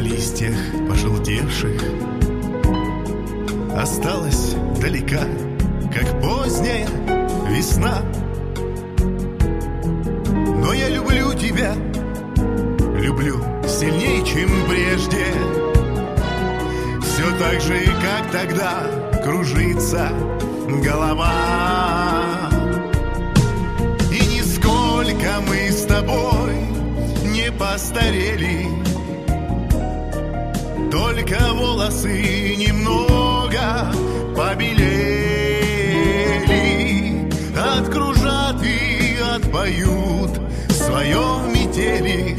листьях пожелтевших осталась далека, как поздняя весна. Но я люблю тебя, люблю сильнее, чем прежде. Все так же, как тогда, кружится голова. И нисколько мы с тобой не постарели, только волосы немного побелели. Откружат и отпоют в своем метели.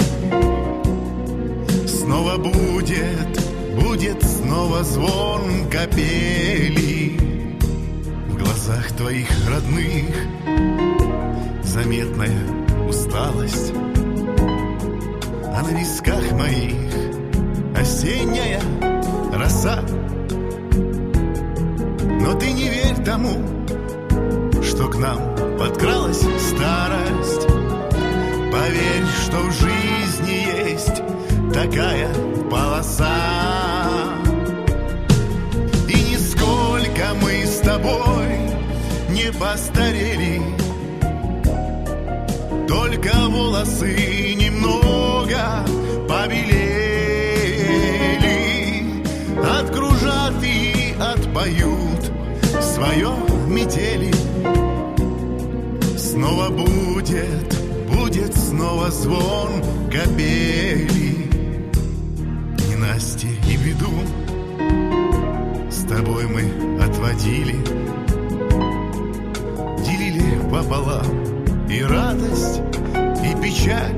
Снова будет снова звон капели. В глазах твоих родных заметная усталость, а на висках моих осенняя роса. Но ты не верь тому, что к нам подкралась старость. Поверь, что в жизни есть такая полоса. И нисколько мы с тобой не постарели, только волосы немного побелели. Откружат и отпоют в своем метели. Снова будет снова звон капели. Ненастье и беду с тобой мы отводили, делили пополам и радость, и печаль,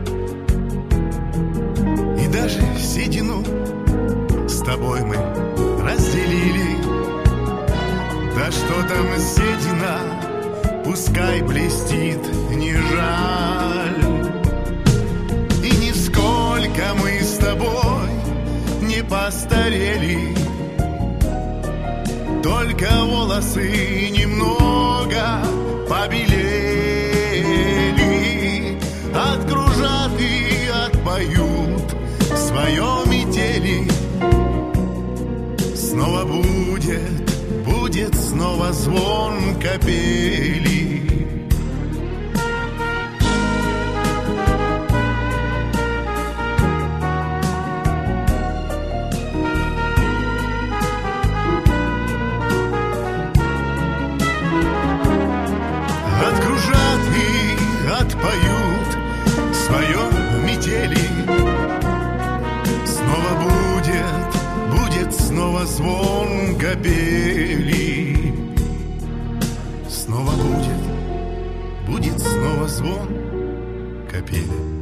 и даже седину с тобой мы разделили. Да что там седина, пускай блестит, не жаль. И нисколько мы с тобой не постарели, только волосы немного побелели. Откружат и отпоют в своем метели. Снова будет снова звон капели. Откружат и отпоют в своем метели. Снова будет снова звон капели. Снова будет снова звон капели.